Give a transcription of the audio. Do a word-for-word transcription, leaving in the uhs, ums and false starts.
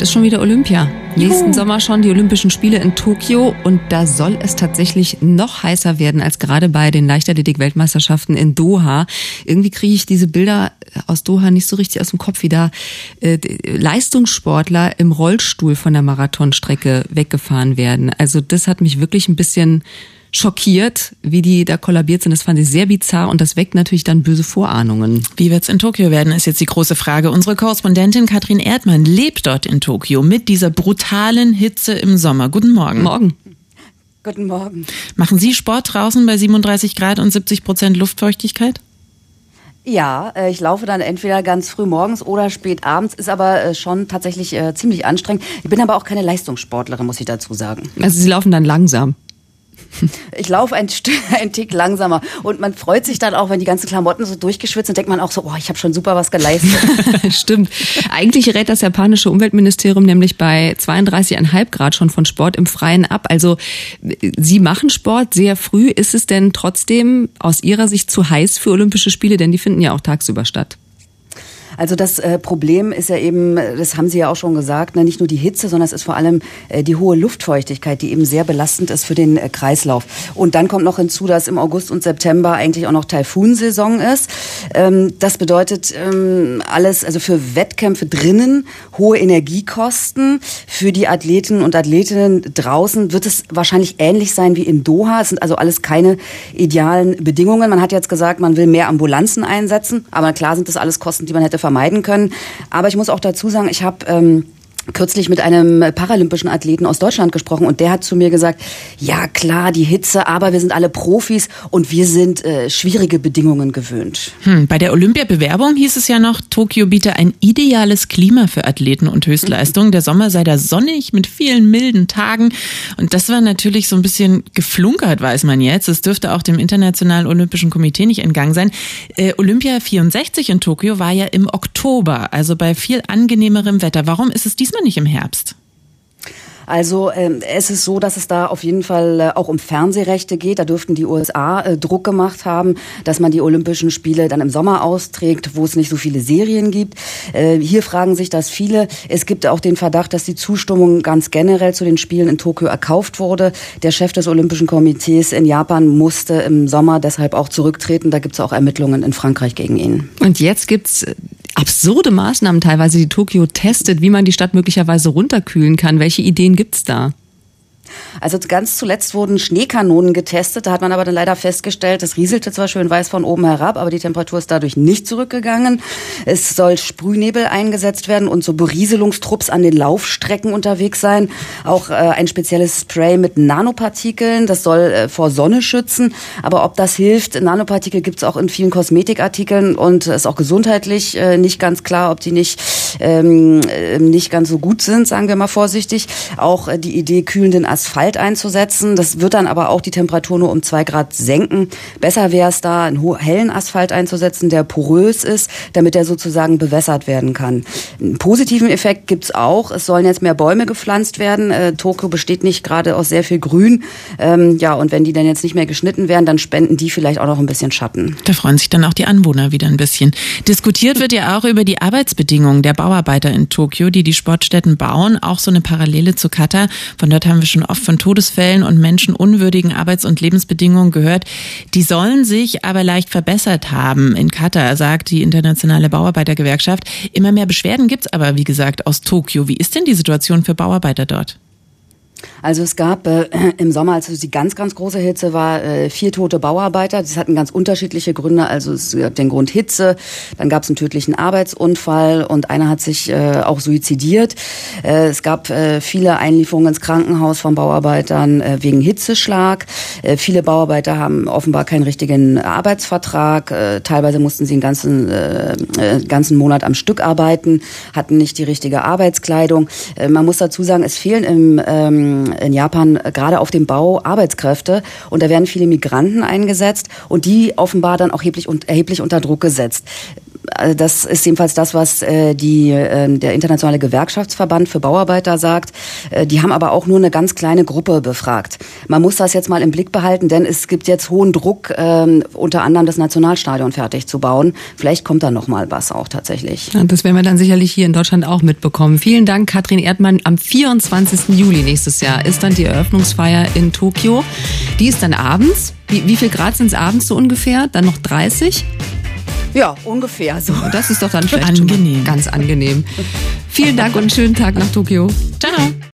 ist schon wieder Olympia. Juhu. Nächsten Sommer schon die Olympischen Spiele in Tokio und da soll es tatsächlich noch heißer werden als gerade bei den Leichtathletik-Weltmeisterschaften in Doha. Irgendwie kriege ich diese Bilder aus Doha nicht so richtig aus dem Kopf, wie da äh, Leistungssportler im Rollstuhl von der Marathonstrecke weggefahren werden. Also das hat mich wirklich ein bisschen schockiert, wie die da kollabiert sind. Das fand ich sehr bizarr und das weckt natürlich dann böse Vorahnungen. Wie wird's in Tokio werden, ist jetzt die große Frage. Unsere Korrespondentin Katrin Erdmann lebt dort in Tokio mit dieser brutalen Hitze im Sommer. Guten Morgen. Morgen. Guten Morgen. Machen Sie Sport draußen bei siebenunddreißig Grad und siebzig Prozent Luftfeuchtigkeit? Ja, ich laufe dann entweder ganz früh morgens oder spät abends, ist aber schon tatsächlich ziemlich anstrengend. Ich bin aber auch keine Leistungssportlerin, muss ich dazu sagen. Also Sie laufen dann langsam? Ich laufe ein, ein Tick langsamer und man freut sich dann auch, wenn die ganzen Klamotten so durchgeschwitzt sind, denkt man auch so, oh, ich habe schon super was geleistet. Stimmt. Eigentlich rät das japanische Umweltministerium nämlich bei zweiunddreißig Komma fünf Grad schon von Sport im Freien ab. Also Sie machen Sport sehr früh. Ist es denn trotzdem aus Ihrer Sicht zu heiß für Olympische Spiele? Denn die finden ja auch tagsüber statt. Also das äh, Problem ist ja eben, das haben Sie ja auch schon gesagt, ne, nicht nur die Hitze, sondern es ist vor allem äh, die hohe Luftfeuchtigkeit, die eben sehr belastend ist für den äh, Kreislauf. Und dann kommt noch hinzu, dass im August und September eigentlich auch noch Taifunsaison ist. Ähm, das bedeutet ähm, alles, also für Wettkämpfe drinnen, hohe Energiekosten. Für die Athleten und Athletinnen draußen wird es wahrscheinlich ähnlich sein wie in Doha. Es sind also alles keine idealen Bedingungen. Man hat jetzt gesagt, man will mehr Ambulanzen einsetzen, aber klar sind das alles Kosten, die man hätte vermeiden können. Aber ich muss auch dazu sagen, ich habe ähm, kürzlich mit einem paralympischen Athleten aus Deutschland gesprochen und der hat zu mir gesagt, ja klar, die Hitze, aber wir sind alle Profis und wir sind äh, schwierige Bedingungen gewöhnt. Hm, bei der Olympiabewerbung hieß es ja noch, Tokio biete ein ideales Klima für Athleten und Höchstleistungen. Mhm. Der Sommer sei da sonnig mit vielen milden Tagen und das war natürlich so ein bisschen geflunkert, weiß man jetzt. Es dürfte auch dem Internationalen Olympischen Komitee nicht entgangen sein. Äh, Olympia vierundsechzig in Tokio war ja im Oktober, also bei viel angenehmerem Wetter. Warum ist es diesmal nicht im Herbst? Also ähm, es ist so, dass es da auf jeden Fall äh, auch um Fernsehrechte geht. Da dürften die U S A äh, Druck gemacht haben, dass man die Olympischen Spiele dann im Sommer austrägt, wo es nicht so viele Serien gibt. Äh, hier fragen sich das viele. Es gibt auch den Verdacht, dass die Zustimmung ganz generell zu den Spielen in Tokio erkauft wurde. Der Chef des Olympischen Komitees in Japan musste im Sommer deshalb auch zurücktreten. Da gibt es auch Ermittlungen in Frankreich gegen ihn. Und jetzt gibt's absurde Maßnahmen teilweise, die Tokio testet, wie man die Stadt möglicherweise runterkühlen kann. Welche Ideen gibt's da? Also ganz zuletzt wurden Schneekanonen getestet, da hat man aber dann leider festgestellt, das rieselte zwar schön weiß von oben herab, aber die Temperatur ist dadurch nicht zurückgegangen. Es soll Sprühnebel eingesetzt werden und so Berieselungstrupps an den Laufstrecken unterwegs sein. Auch äh, ein spezielles Spray mit Nanopartikeln, das soll äh, vor Sonne schützen. Aber ob das hilft, Nanopartikel gibt es auch in vielen Kosmetikartikeln und ist auch gesundheitlich äh, nicht ganz klar, ob die nicht, ähm, nicht ganz so gut sind, sagen wir mal vorsichtig. Auch äh, die Idee, kühlenden Asphalt einzusetzen. Das wird dann aber auch die Temperatur nur um zwei Grad senken. Besser wäre es da, einen hellen Asphalt einzusetzen, der porös ist, damit er sozusagen bewässert werden kann. Einen positiven Effekt gibt's auch. Es sollen jetzt mehr Bäume gepflanzt werden. Äh, Tokio besteht nicht gerade aus sehr viel Grün. Ähm, ja, und wenn die dann jetzt nicht mehr geschnitten werden, dann spenden die vielleicht auch noch ein bisschen Schatten. Da freuen sich dann auch die Anwohner wieder ein bisschen. Diskutiert wird ja auch über die Arbeitsbedingungen der Bauarbeiter in Tokio, die die Sportstätten bauen. Auch so eine Parallele zu Katar. Von dort haben wir schon oft von Todesfällen und menschenunwürdigen Arbeits- und Lebensbedingungen gehört. Die sollen sich aber leicht verbessert haben. In Katar, sagt die Internationale Bauarbeitergewerkschaft. Immer mehr Beschwerden gibt's aber, wie gesagt, aus Tokio. Wie ist denn die Situation für Bauarbeiter dort? Also es gab äh, im Sommer, als es die ganz, ganz große Hitze war, äh, vier tote Bauarbeiter. Das hatten ganz unterschiedliche Gründe. Also es gab den Grund Hitze, dann gab es einen tödlichen Arbeitsunfall und einer hat sich äh, auch suizidiert. Äh, es gab äh, viele Einlieferungen ins Krankenhaus von Bauarbeitern äh, wegen Hitzeschlag. Äh, viele Bauarbeiter haben offenbar keinen richtigen Arbeitsvertrag. Äh, teilweise mussten sie einen ganzen, äh, äh, ganzen Monat am Stück arbeiten, hatten nicht die richtige Arbeitskleidung. Äh, man muss dazu sagen, es fehlen im ähm, in Japan gerade auf dem Bau Arbeitskräfte und da werden viele Migranten eingesetzt und die offenbar dann auch erheblich, erheblich unter Druck gesetzt. das ist jedenfalls das, was äh, die, äh, der Internationale Gewerkschaftsverband für Bauarbeiter sagt. Äh, die haben aber auch nur eine ganz kleine Gruppe befragt. Man muss das jetzt mal im Blick behalten, denn es gibt jetzt hohen Druck, äh, unter anderem das Nationalstadion fertig zu bauen. Vielleicht kommt da noch mal was auch tatsächlich. Ja, das werden wir dann sicherlich hier in Deutschland auch mitbekommen. Vielen Dank, Katrin Erdmann. Am vierundzwanzigsten Juli nächstes Jahr ist dann die Eröffnungsfeier in Tokio. Die ist dann abends. Wie, wie viel Grad sind es abends so ungefähr? Dann noch dreißig? Ja, ungefähr so. Das ist doch dann vielleicht angenehm. Schon mal ganz angenehm. Vielen Dank und einen schönen Tag nach Tokio. Ciao.